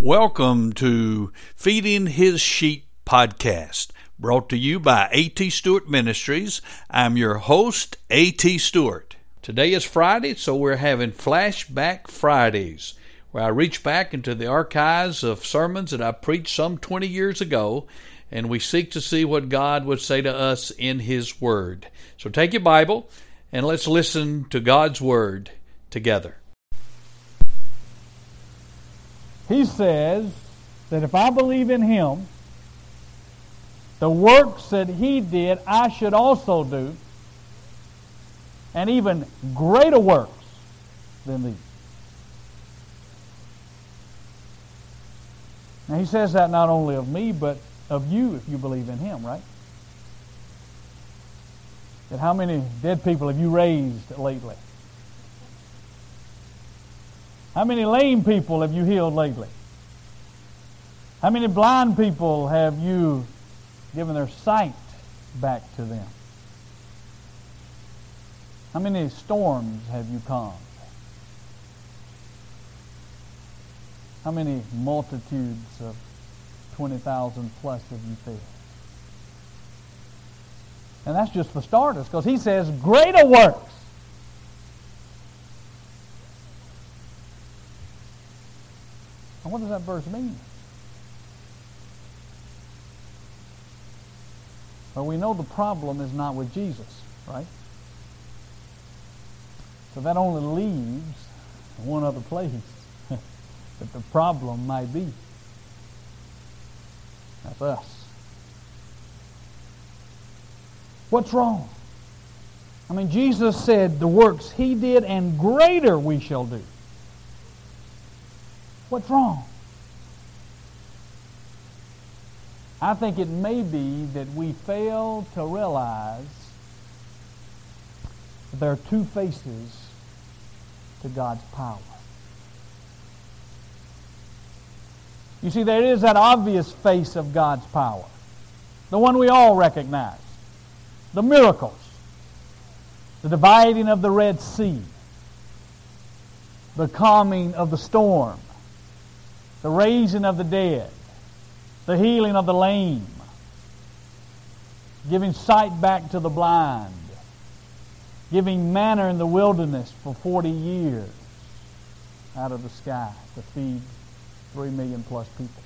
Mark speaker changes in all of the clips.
Speaker 1: Welcome to Feeding His Sheep podcast, brought to you by A.T. Stewart Ministries. I'm your host, A.T. Stewart. Today is Friday, so we're having Flashback Fridays, where I reach back into the archives of sermons that I preached some 20 years ago, and we seek to see what God would say to us in His Word. So take your Bible, and let's listen to God's Word together.
Speaker 2: He says that if I believe in Him, the works that He did, I should also do, and even greater works than these. Now He says that not only of me, but of you if you believe in Him, right? That how many dead people have you raised lately? How many lame people have you healed lately? How many blind people have you given their sight back to them? How many storms have you calmed? How many multitudes of 20,000 plus have you fed? And that's just for starters, because He says greater works. And what does that verse mean? Well, we know the problem is not with Jesus, right? So that only leaves one other place that the problem might be. That's us. What's wrong? I mean, Jesus said the works He did and greater we shall do. What's wrong? I think it may be that we fail to realize that there are two faces to God's power. You see, there is that obvious face of God's power, the one we all recognize, the miracles, the dividing of the Red Sea, the calming of the storm, the raising of the dead, the healing of the lame, giving sight back to the blind, giving manna in the wilderness for 40 years out of the sky to feed 3 million plus people.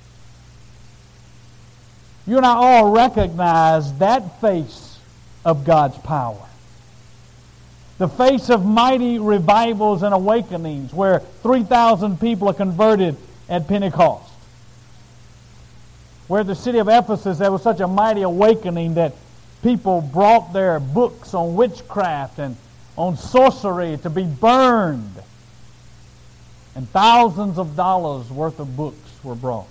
Speaker 2: You and I all recognize that face of God's power. The face of mighty revivals and awakenings where 3,000 people are converted at Pentecost. Where at the city of Ephesus there was such a mighty awakening that people brought their books on witchcraft and on sorcery to be burned. And thousands of dollars worth of books were brought.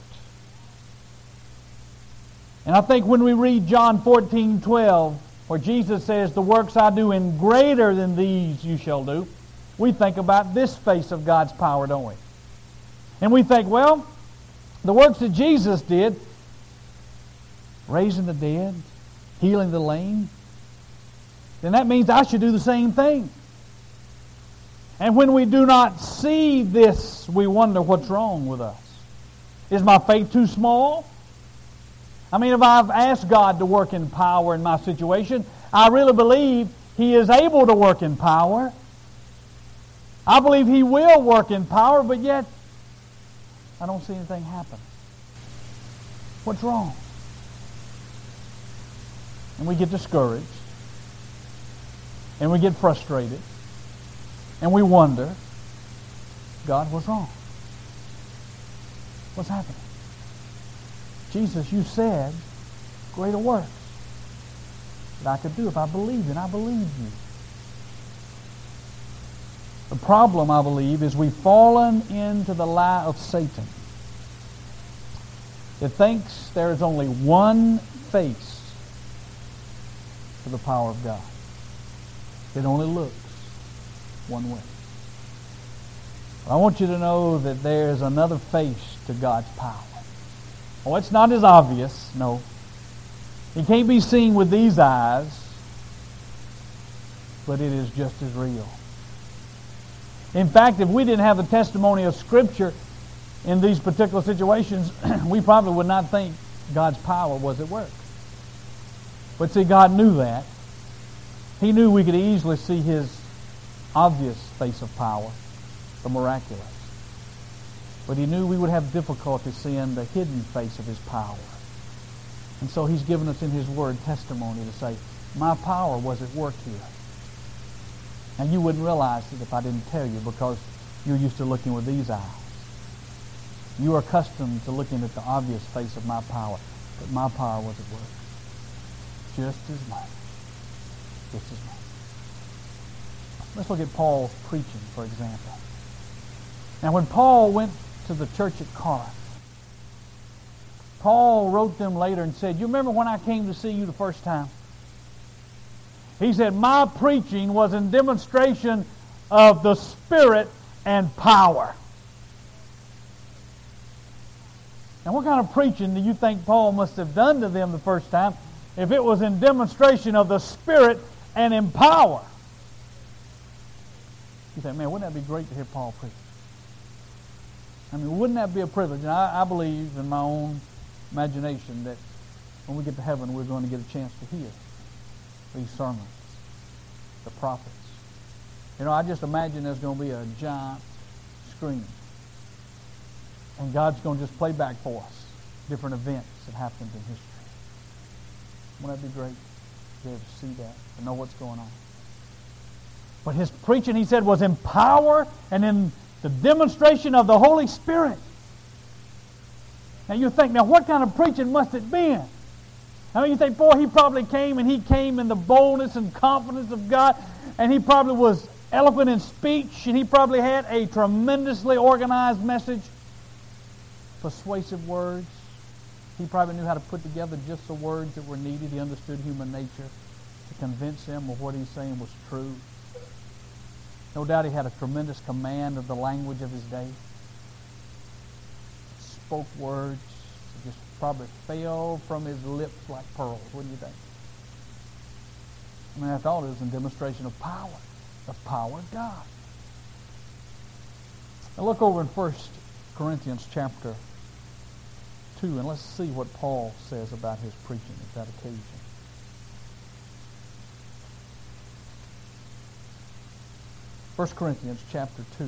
Speaker 2: And I think when we read John 14:12, where Jesus says, the works I do and greater than these you shall do, we think about this face of God's power, don't we? And we think, well, the works that Jesus did, raising the dead, healing the lame, then that means I should do the same thing. And when we do not see this, we wonder what's wrong with us. Is my faith too small? I mean, if I've asked God to work in power in my situation, I really believe He is able to work in power. I believe He will work in power, but yet I don't see anything happen. What's wrong? And we get discouraged. And we get frustrated. And we wonder, God, what's wrong? What's happening? Jesus, you said greater works that I could do if I believed, and I believe you. The problem, I believe, is we've fallen into the lie of Satan that thinks there is only one face to the power of God. It only looks one way. But I want you to know that there's another face to God's power. Oh, it's not as obvious, no. It can't be seen with these eyes, but it is just as real. In fact, if we didn't have the testimony of Scripture, in these particular situations, we probably would not think God's power was at work. But see, God knew that. He knew we could easily see His obvious face of power, the miraculous. But He knew we would have difficulty seeing the hidden face of His power. And so He's given us in His Word testimony to say, my power was at work here. And you wouldn't realize it if I didn't tell you, because you're used to looking with these eyes. You are accustomed to looking at the obvious face of my power, but my power was at work. Just as much. Just as much. Let's look at Paul's preaching, for example. Now, when Paul went to the church at Corinth, Paul wrote them later and said, you remember when I came to see you the first time? He said, my preaching was in demonstration of the Spirit and power. Now, what kind of preaching do you think Paul must have done to them the first time if it was in demonstration of the Spirit and in power? You think, man, wouldn't that be great to hear Paul preach? I mean, wouldn't that be a privilege? And I believe in my own imagination that when we get to heaven, we're going to get a chance to hear these sermons, the prophets. You know, I just imagine there's going to be a giant screen. And God's going to just play back for us different events that happened in history. Wouldn't that be great to be able to see that, to know what's going on? But his preaching, he said, was in power and in the demonstration of the Holy Spirit. Now you think, now what kind of preaching must it be? I mean, you think, boy, he probably came in the boldness and confidence of God, and he probably was eloquent in speech, and he probably had a tremendously organized message, persuasive words. He probably knew how to put together just the words that were needed. He understood human nature to convince them of what he's saying was true. No doubt he had a tremendous command of the language of his day. Spoke words that just probably fell from his lips like pearls, wouldn't you think? I mean, after all, it was a demonstration of power, the power of God. Now look over in 1 Corinthians chapter 2, and let's see what Paul says about his preaching at that occasion. 1 Corinthians chapter 2.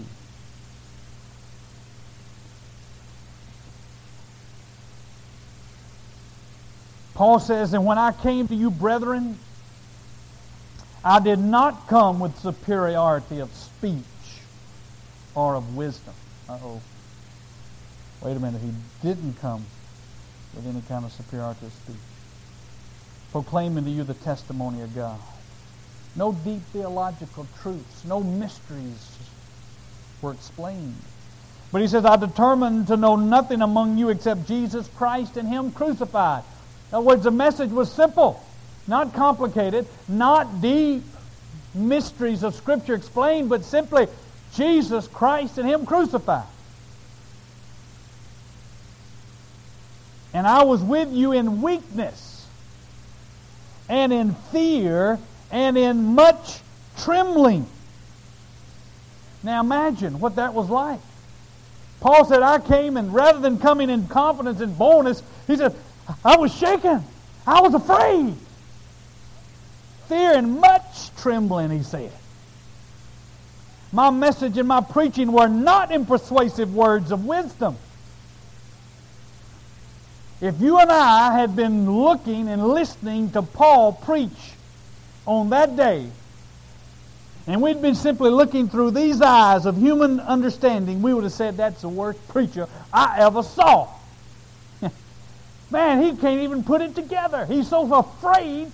Speaker 2: Paul says, and when I came to you, brethren, I did not come with superiority of speech or of wisdom. Uh-oh. Wait a minute. He didn't come with any kind of superiority of speech. Proclaiming to you the testimony of God. No deep theological truths, no mysteries were explained. But he says, I determined to know nothing among you except Jesus Christ and Him crucified. In other words, the message was simple, not complicated, not deep mysteries of Scripture explained, but simply Jesus Christ and Him crucified. And I was with you in weakness and in fear and in much trembling. Now imagine what that was like. Paul said, I came, and rather than coming in confidence and boldness, he said, I was shaken. I was afraid. Fear and much trembling, he said. My message and my preaching were not in persuasive words of wisdom. If you and I had been looking and listening to Paul preach on that day, and we'd been simply looking through these eyes of human understanding, we would have said, that's the worst preacher I ever saw. Man, he can't even put it together. He's so afraid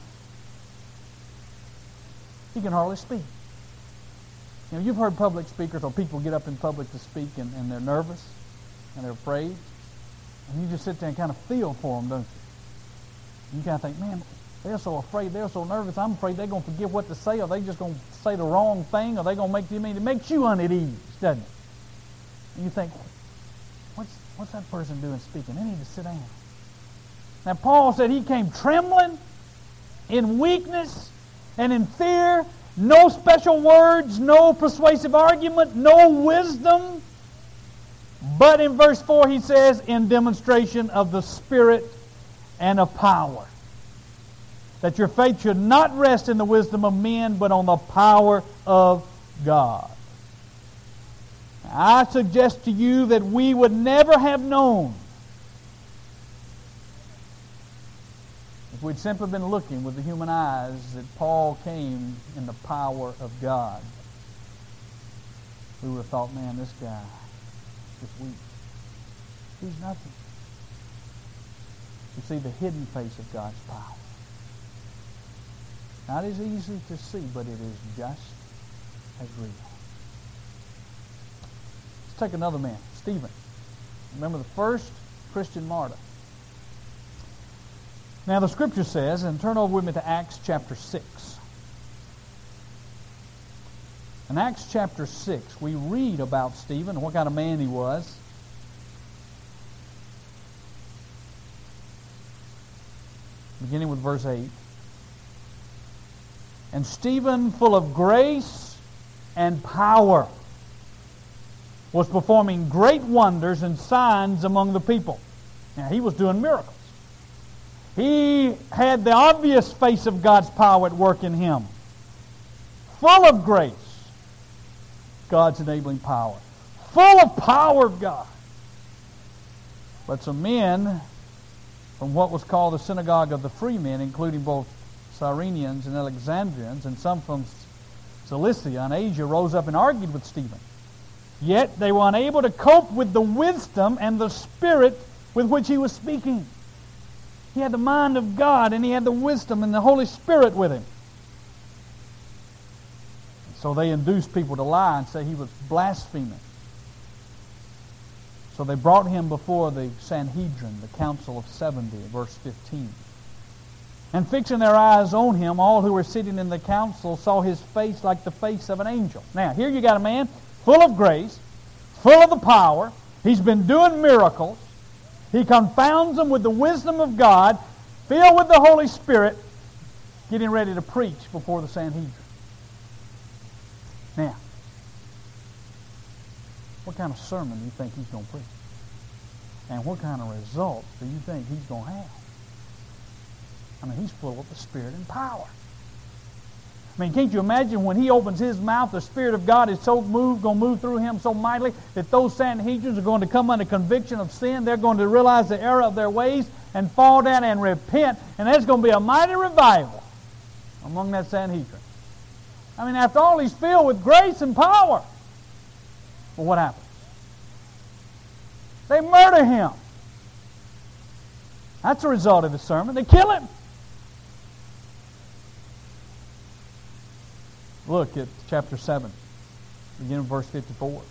Speaker 2: he can hardly speak. You know, you've heard public speakers or people get up in public to speak and they're nervous and they're afraid. And you just sit there and kind of feel for them, don't you? You kind of think, man, they're so afraid, they're so nervous, I'm afraid they're going to forget what to say, or they're just going to say the wrong thing, or they're going to make you mean. It makes you unease, doesn't it? And you think, what's that person doing speaking? They need to sit down. Now Paul said he came trembling, in weakness, and in fear. No special words, no persuasive argument, no wisdom. But in verse 4 he says, in demonstration of the Spirit and of power. That your faith should not rest in the wisdom of men, but on the power of God. I suggest to you that we would never have known, if we'd simply been looking with the human eyes, that Paul came in the power of God. We would have thought, man, this guy is weak. He's nothing. You see the hidden face of God's power. Not as easy to see, but it is just as real. Let's take another man, Stephen. Remember the first Christian martyr. Now the Scripture says, and turn over with me to Acts chapter 6. In Acts chapter 6, we read about Stephen and what kind of man he was. Beginning with verse 8. And Stephen, full of grace and power, was performing great wonders and signs among the people. Now, he was doing miracles. He had the obvious face of God's power at work in him. Full of grace, God's enabling power. Full of power of God. But some men from what was called the synagogue of the free men, including both Cyrenians and Alexandrians, and some from Cilicia and Asia, rose up and argued with Stephen. Yet they were unable to cope with the wisdom and the spirit with which he was speaking. He had the mind of God, and he had the wisdom and the Holy Spirit with him. And so they induced people to lie and say he was blaspheming. So they brought him before the Sanhedrin, the Council of 70, verse 15. And fixing their eyes on him, all who were sitting in the council saw his face like the face of an angel. Now, here you got a man full of grace, full of the power. He's been doing miracles. He confounds them with the wisdom of God, filled with the Holy Spirit, getting ready to preach before the Sanhedrin. Now, what kind of sermon do you think he's going to preach? And what kind of results do you think he's going to have? I mean, he's full of the Spirit and power. I mean, can't you imagine when he opens his mouth, the Spirit of God is so moved, going to move through him so mightily that those Sanhedrins are going to come under conviction of sin. They're going to realize the error of their ways and fall down and repent. And there's going to be a mighty revival among that Sanhedrin. I mean, after all, he's filled with grace and power. Well, what happens? They murder him. That's the result of his sermon. They kill him. Look at chapter 7, beginning verse 54.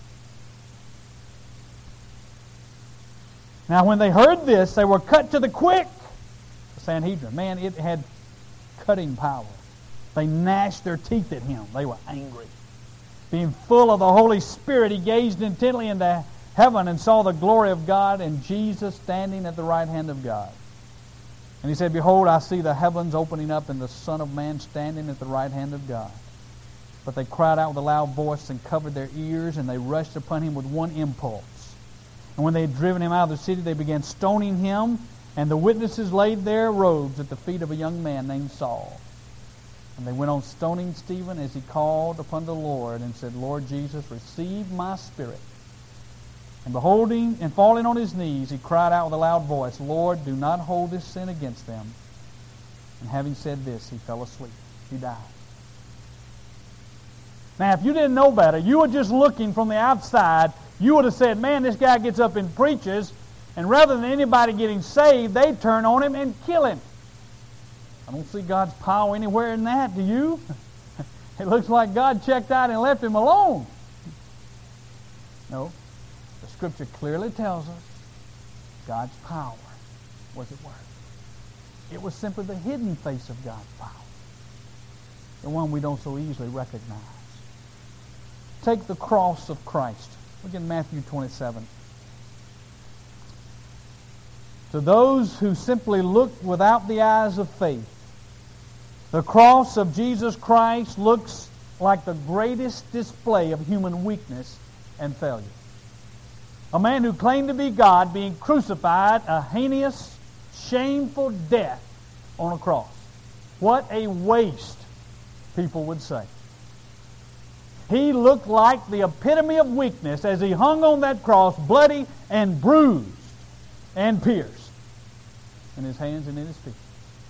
Speaker 2: Now when they heard this, they were cut to the quick. The Sanhedrin, man, it had cutting power. They gnashed their teeth at him. They were angry. Being full of the Holy Spirit, he gazed intently into heaven and saw the glory of God and Jesus standing at the right hand of God. And he said, Behold, I see the heavens opening up and the Son of Man standing at the right hand of God. But they cried out with a loud voice and covered their ears, and they rushed upon him with one impulse. And when they had driven him out of the city, they began stoning him, and the witnesses laid their robes at the feet of a young man named Saul. And they went on stoning Stephen as he called upon the Lord and said, Lord Jesus, receive my spirit. And beholding and falling on his knees, he cried out with a loud voice, Lord, do not hold this sin against them. And having said this, he fell asleep. He died. Now, if you didn't know better, you were just looking from the outside, you would have said, man, this guy gets up and preaches, and rather than anybody getting saved, they turn on him and kill him. I don't see God's power anywhere in that, do you? It looks like God checked out and left him alone. No. The Scripture clearly tells us God's power was at work. It was simply the hidden face of God's power, the one we don't so easily recognize. Take the cross of Christ. Look at Matthew 27. To those who simply look without the eyes of faith, the cross of Jesus Christ looks like the greatest display of human weakness and failure. A man who claimed to be God being crucified a heinous, shameful death on a cross. What a waste, people would say. He looked like the epitome of weakness as he hung on that cross, bloody and bruised and pierced in his hands and in his feet.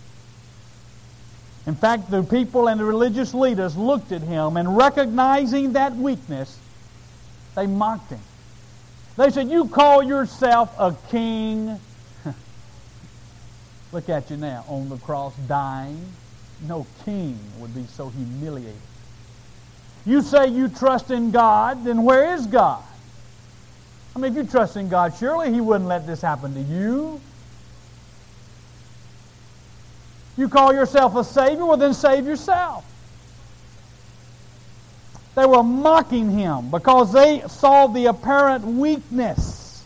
Speaker 2: In fact, the people and the religious leaders looked at him, and recognizing that weakness, they mocked him. They said, "You call yourself a king?" Look at you now on the cross dying. No king would be so humiliated. You say you trust in God, then where is God? I mean, if you trust in God, surely He wouldn't let this happen to you. You call yourself a Savior, well then save yourself. They were mocking Him because they saw the apparent weakness.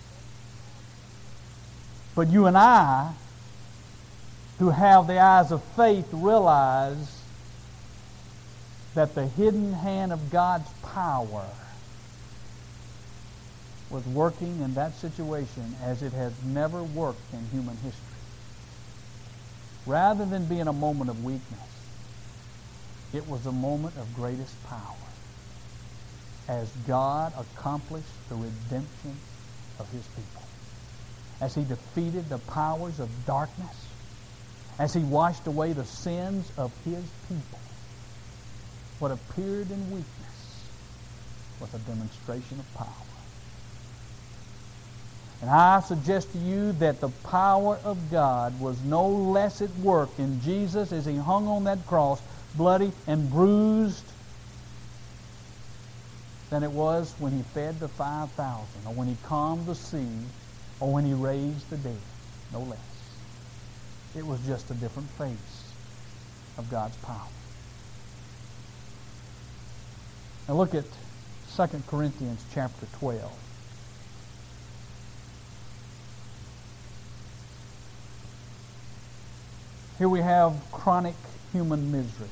Speaker 2: But you and I, who have the eyes of faith, realize that the hidden hand of God's power was working in that situation as it has never worked in human history. Rather than being a moment of weakness, it was a moment of greatest power as God accomplished the redemption of His people, as He defeated the powers of darkness, as He washed away the sins of His people. What appeared in weakness was a demonstration of power. And I suggest to you that the power of God was no less at work in Jesus as He hung on that cross, bloody and bruised, than it was when He fed the 5,000, or when He calmed the sea, or when He raised the dead. No less. It was just a different face of God's power. Now look at 2 Corinthians chapter 12. Here we have chronic human misery.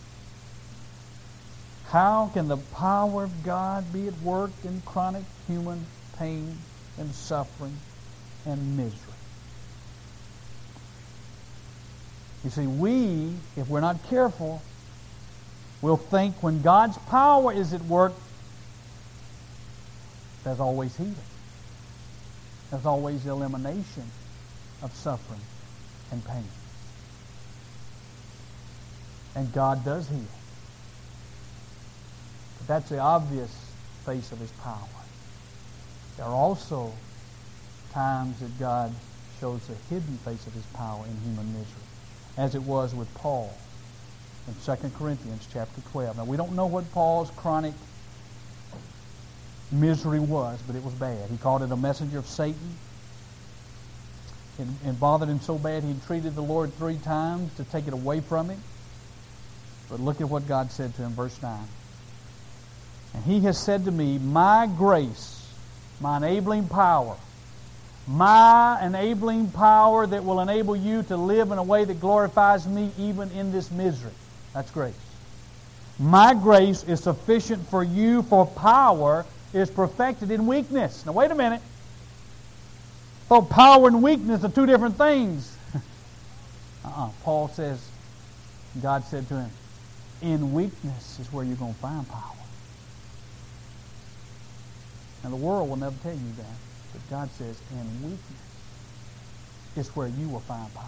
Speaker 2: How can the power of God be at work in chronic human pain and suffering and misery? You see, we, if we're not careful, will think when God's power is at work, there's always healing. There's always elimination of suffering and pain. And God does heal. But that's the obvious face of His power. There are also times that God shows the hidden face of His power in human misery, as it was with Paul in 2 Corinthians chapter 12. Now, we don't know what Paul's chronic misery was, but it was bad. He called it a messenger of Satan. It bothered him so bad he entreated the Lord 3 times to take it away from him. But look at what God said to him, verse 9. And He has said to me, my grace, my enabling power that will enable you to live in a way that glorifies me even in this misery. That's grace. My grace is sufficient for you, for power is perfected in weakness. Now wait a minute. So power and weakness are 2 different things. Paul says, God said to him, in weakness is where you're going to find power. Now the world will never tell you that. But God says, in weakness is where you will find power.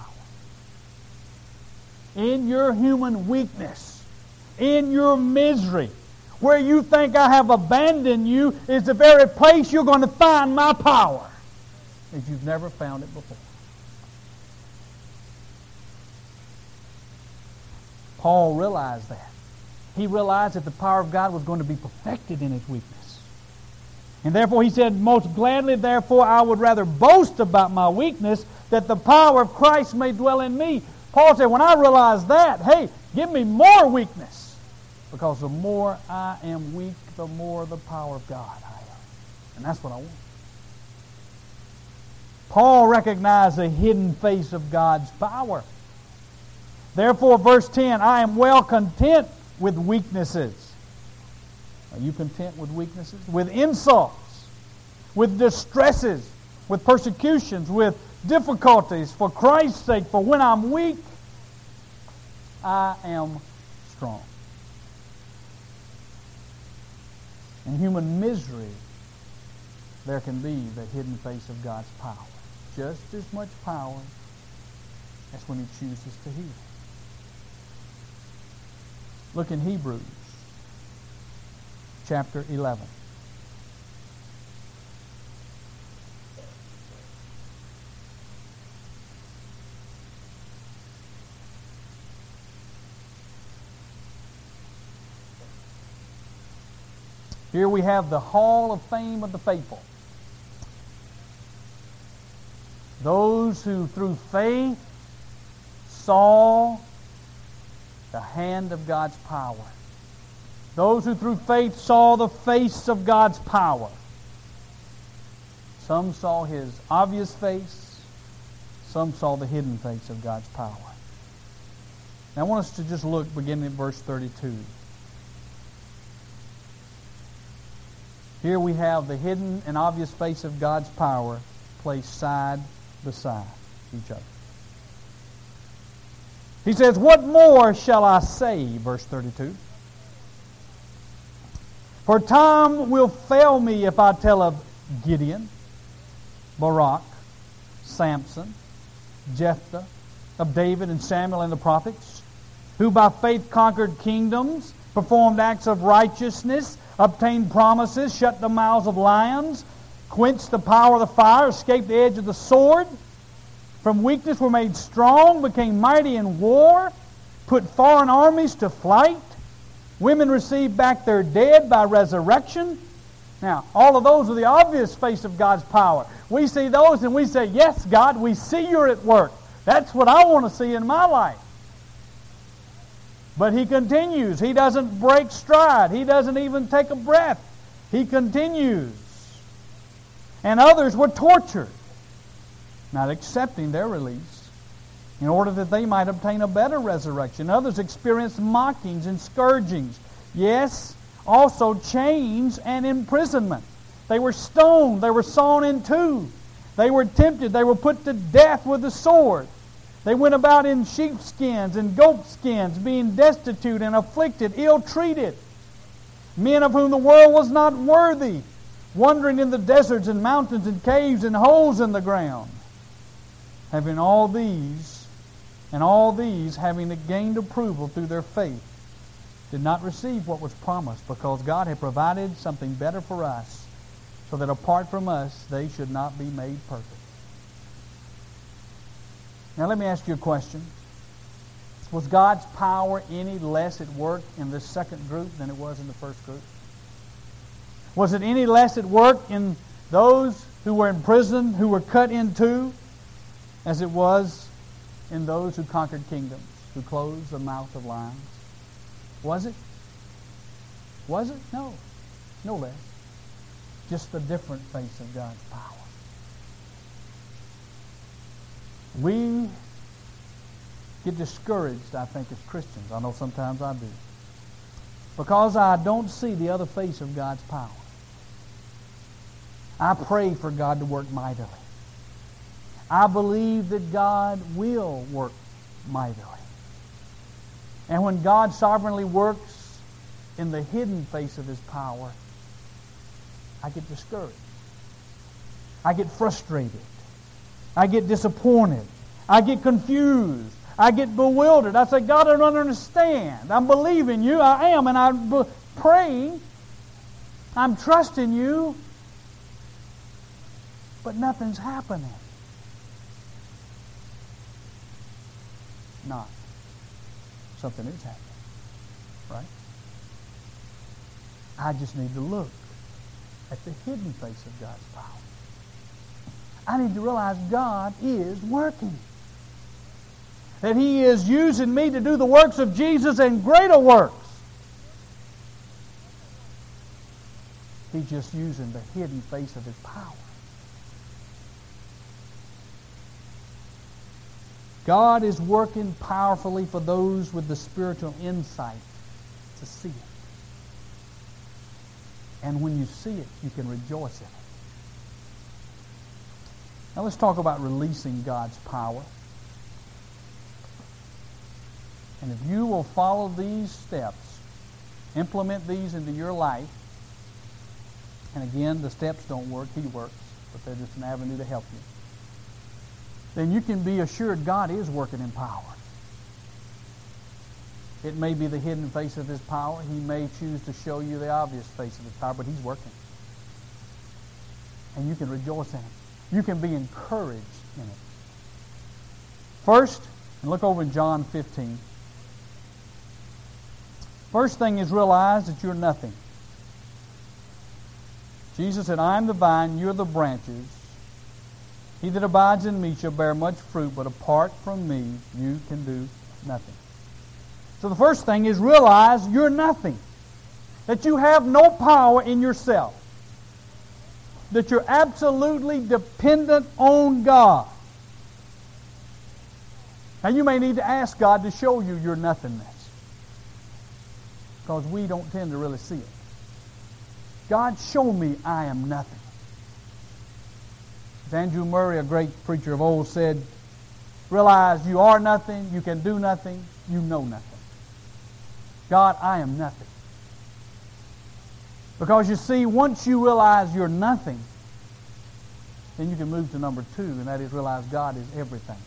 Speaker 2: In your human weakness, in your misery, where you think I have abandoned you, is the very place you're going to find my power, if you've never found it before. Paul realized that. He realized that the power of God was going to be perfected in his weakness. And therefore he said, most gladly, therefore, I would rather boast about my weakness, that the power of Christ may dwell in me. Paul said, when I realize that, hey, give me more weakness. Because the more I am weak, the more the power of God I have. And that's what I want. Paul recognized the hidden face of God's power. Therefore, verse 10, I am well content with weaknesses. Are you content with weaknesses? With insults, with distresses, with persecutions, with difficulties, for Christ's sake. For when I'm weak, I am strong. In human misery, there can be the hidden face of God's power. Just as much power as when He chooses to heal. Look in Hebrews chapter 11. Here we have the Hall of Fame of the faithful. Those who through faith saw the hand of God's power. Those who through faith saw the face of God's power. Some saw His obvious face. Some saw the hidden face of God's power. Now I want us to just look beginning at verse 32. Here we have the hidden and obvious face of God's power placed side beside each other. He says, "What more shall I say?" Verse 32. "For time will fail me if I tell of Gideon, Barak, Samson, Jephthah, of David and Samuel and the prophets, who by faith conquered kingdoms, performed acts of righteousness, obtained promises, shut the mouths of lions, quenched the power of the fire, escaped the edge of the sword, from weakness were made strong, became mighty in war, put foreign armies to flight, women received back their dead by resurrection." Now, all of those are the obvious face of God's power. We see those and we say, "Yes, God, we see You're at work. That's what I want to see in my life." But He continues. He doesn't break stride. He doesn't even take a breath. He continues. "And others were tortured, not accepting their release, in order that they might obtain a better resurrection. Others experienced mockings and scourgings. Yes, also chains and imprisonment. They were stoned. They were sawn in two. They were tempted. They were put to death with the sword. They went about in sheepskins and goatskins, being destitute and afflicted, ill-treated. Men of whom the world was not worthy, wandering in the deserts and mountains and caves and holes in the ground. Having all these, having gained approval through their faith, did not receive what was promised, because God had provided something better for us, so that apart from us they should not be made perfect." Now let me ask you a question. Was God's power any less at work in this second group than it was in the first group? Was it any less at work in those who were in prison, who were cut in two, as it was in those who conquered kingdoms, who closed the mouth of lions? Was it? Was it? No. No less. Just the different face of God's power. We get discouraged, I think, as Christians. I know sometimes I do. Because I don't see the other face of God's power. I pray for God to work mightily. I believe that God will work mightily. And when God sovereignly works in the hidden face of His power, I get discouraged. I get frustrated. I get disappointed. I get confused. I get bewildered. I say, "God, I don't understand. I'm believing You. I am. And I'm praying. I'm trusting You. But nothing's happening." Not. Something is happening. Right? I just need to look at the hidden face of God's power. I need to realize God is working. That He is using me to do the works of Jesus and greater works. He's just using the hidden face of His power. God is working powerfully for those with the spiritual insight to see it. And when you see it, you can rejoice in it. Now let's talk about releasing God's power. And if you will follow these steps, implement these into your life, and again, the steps don't work, He works, but they're just an avenue to help you, then you can be assured God is working in power. It may be the hidden face of His power. He may choose to show you the obvious face of His power, but He's working. And you can rejoice in it. You can be encouraged in it. First, and look over in John 15. First thing is realize that you're nothing. Jesus said, I am the vine, you are the branches. He that abides in me shall bear much fruit, but apart from me you can do nothing. So the first thing is realize you're nothing. That you have no power in yourself. That you're absolutely dependent on God. Now you may need to ask God to show you your nothingness. Because we don't tend to really see it. God, show me I am nothing. As Andrew Murray, a great preacher of old, said, realize you are nothing, you can do nothing, you know nothing. God, I am nothing. Because you see, once you realize you're nothing, then you can move to number 2, and that is realize God is everything.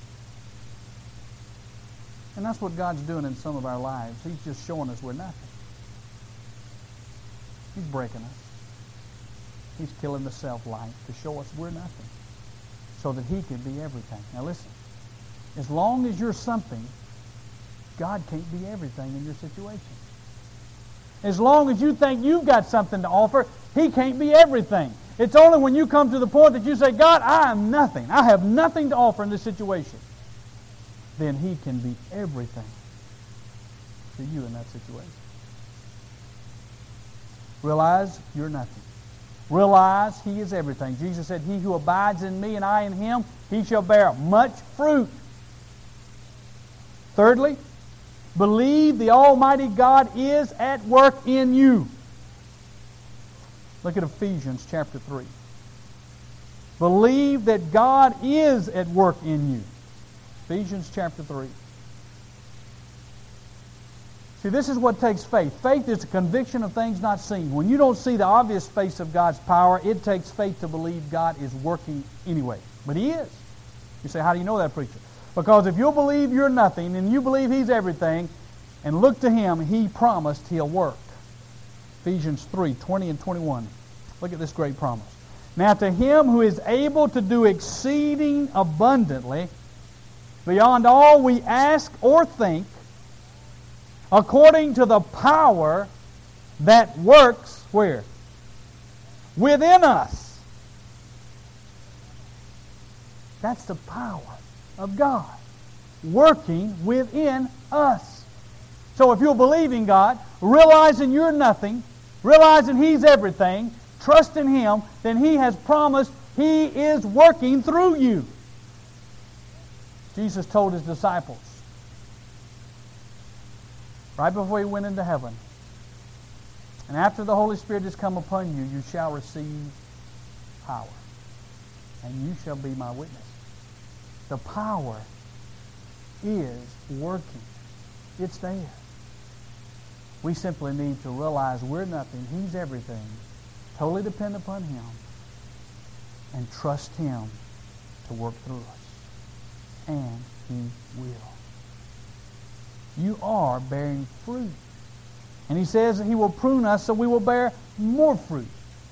Speaker 2: And that's what God's doing in some of our lives. He's just showing us we're nothing. He's breaking us. He's killing the self-life to show us we're nothing, so that He can be everything. Now listen, as long as you're something, God can't be everything in your situation. As long as you think you've got something to offer, He can't be everything. It's only when you come to the point that you say, God, I am nothing. I have nothing to offer in this situation. Then He can be everything to you in that situation. Realize you're nothing. Realize He is everything. Jesus said, He who abides in me and I in Him, he shall bear much fruit. Thirdly, believe the Almighty God is at work in you. Look at Ephesians chapter 3. Believe that God is at work in you. Ephesians chapter 3. See, this is what takes faith. Faith is a conviction of things not seen. When you don't see the obvious face of God's power, it takes faith to believe God is working anyway. But He is. You say, how do you know that, preacher? Because if you'll believe you're nothing and you believe He's everything and look to Him, He promised He'll work. Ephesians 3, 20 and 21. Look at this great promise. Now to Him who is able to do exceeding abundantly, beyond all we ask or think, according to the power that works, where? Within us. That's the power of God working within us. So if you'll believe in God, realizing you're nothing, realizing He's everything, trust in Him, then He has promised He is working through you. Jesus told His disciples, right before He went into heaven, and after the Holy Spirit has come upon you, you shall receive power, and you shall be my witness. The power is working. It's there. We simply need to realize we're nothing. He's everything. Totally depend upon Him and trust Him to work through us. And He will. You are bearing fruit. And He says that He will prune us so we will bear more fruit.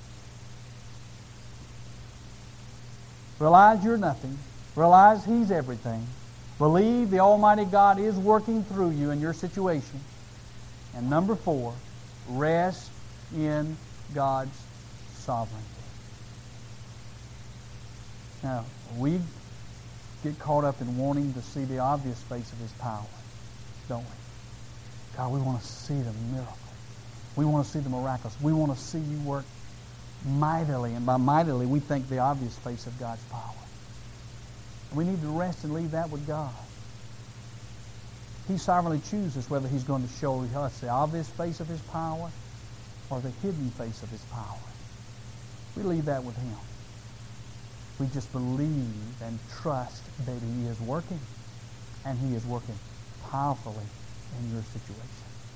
Speaker 2: Realize you're nothing. Realize He's everything. Believe the Almighty God is working through you in your situation. And number 4, rest in God's sovereignty. Now, we get caught up in wanting to see the obvious face of His power, don't we? God, we want to see the miracle. We want to see the miraculous. We want to see You work mightily. And by mightily, we think the obvious face of God's power. We need to rest and leave that with God. He sovereignly chooses whether He's going to show us the obvious face of His power or the hidden face of His power. We leave that with Him. We just believe and trust that He is working. And He is working powerfully in your situation.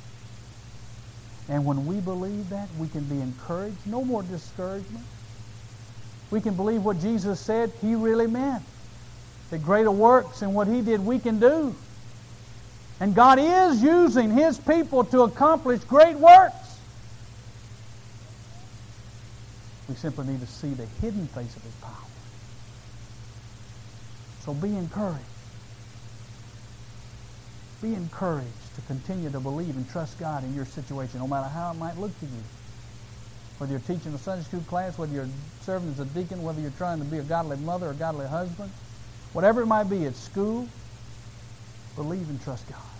Speaker 2: And when we believe that, we can be encouraged. No more discouragement. We can believe what Jesus said He really meant. The greater works and what He did we can do. And God is using His people to accomplish great works. We simply need to see the hidden face of His power. So be encouraged. Be encouraged to continue to believe and trust God in your situation, no matter how it might look to you. Whether you're teaching a Sunday school class, whether you're serving as a deacon, whether you're trying to be a godly mother or a godly husband, whatever it might be at school, believe and trust God.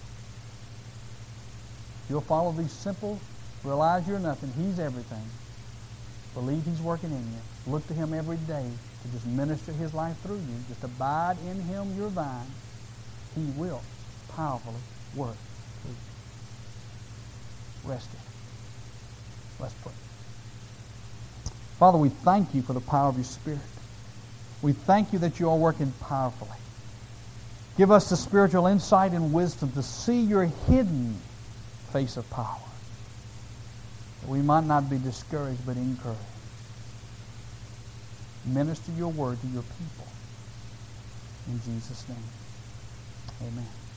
Speaker 2: You'll follow these simple, realize you're nothing, He's everything. Believe He's working in you. Look to Him every day to just minister His life through you. Just abide in Him, your vine. He will powerfully work through you. Rest in it. Let's pray. Father, we thank You for the power of Your Spirit. We thank You that You are working powerfully. Give us the spiritual insight and wisdom to see Your hidden face of power, that we might not be discouraged but encouraged. Minister Your word to Your people. In Jesus' name, amen.